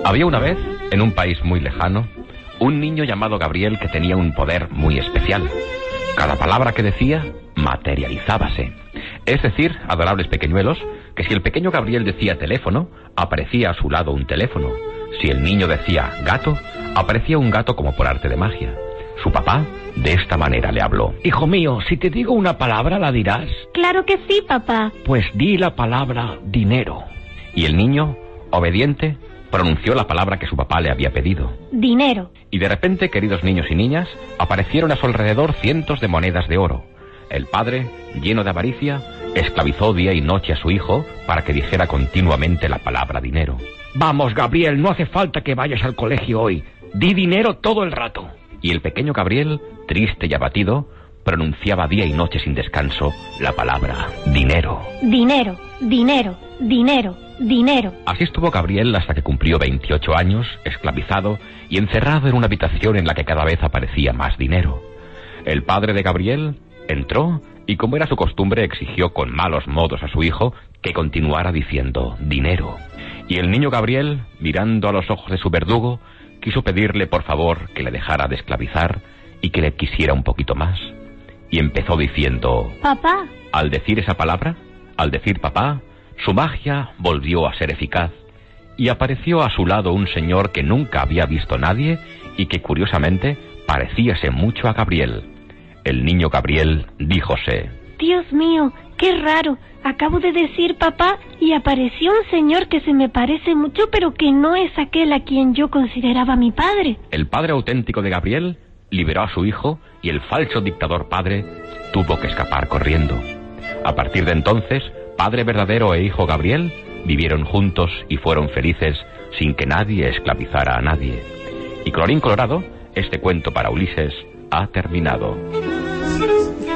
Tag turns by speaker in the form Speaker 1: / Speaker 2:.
Speaker 1: Había una vez, en un país muy lejano, un niño llamado Gabriel que tenía un poder muy especial. Cada palabra que decía, materializábase. Es decir, adorables pequeñuelos, que si el pequeño Gabriel decía teléfono, aparecía a su lado un teléfono. Si el niño decía gato, aparecía un gato como por arte de magia. Su papá, de esta manera le habló.
Speaker 2: Hijo mío, si te digo una palabra, ¿la dirás?
Speaker 3: Claro que sí, papá.
Speaker 2: Pues di la palabra dinero.
Speaker 1: Y el niño, obediente, pronunció la palabra que su papá le había pedido.
Speaker 3: Dinero.
Speaker 1: Y de repente, queridos niños y niñas, aparecieron a su alrededor cientos de monedas de oro. El padre, lleno de avaricia, esclavizó día y noche a su hijo para que dijera continuamente la palabra dinero.
Speaker 2: Vamos, Gabriel, no hace falta que vayas al colegio hoy. Di dinero todo el rato.
Speaker 1: Y el pequeño Gabriel, triste y abatido, pronunciaba día y noche sin descanso la palabra dinero.
Speaker 3: Dinero, dinero, dinero, dinero.
Speaker 1: Así estuvo Gabriel hasta que cumplió 28 años, esclavizado y encerrado en una habitación en la que cada vez aparecía más dinero. El padre de Gabriel entró y, como era su costumbre, exigió con malos modos a su hijo que continuara diciendo dinero. Y el niño Gabriel, mirando a los ojos de su verdugo, quiso pedirle por favor que le dejara de esclavizar y que le quisiera un poquito más. Y empezó diciendo...
Speaker 3: Papá.
Speaker 1: Al decir esa palabra, al decir papá, su magia volvió a ser eficaz y apareció a su lado un señor que nunca había visto nadie y que curiosamente parecíase mucho a Gabriel. El niño Gabriel díjose...
Speaker 3: Dios mío, qué raro. Acabo de decir papá y apareció un señor que se me parece mucho, pero que no es aquel a quien yo consideraba mi padre.
Speaker 1: El padre auténtico de Gabriel liberó a su hijo y el falso dictador padre tuvo que escapar corriendo. A partir de entonces, padre verdadero e hijo Gabriel vivieron juntos y fueron felices sin que nadie esclavizara a nadie. Y colorín colorado, este cuento para Ulises ha terminado.